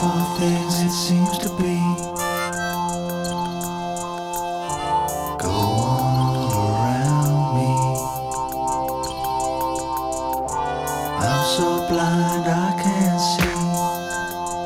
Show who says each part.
Speaker 1: for things it seems to be. Go on all around me. I'm so blind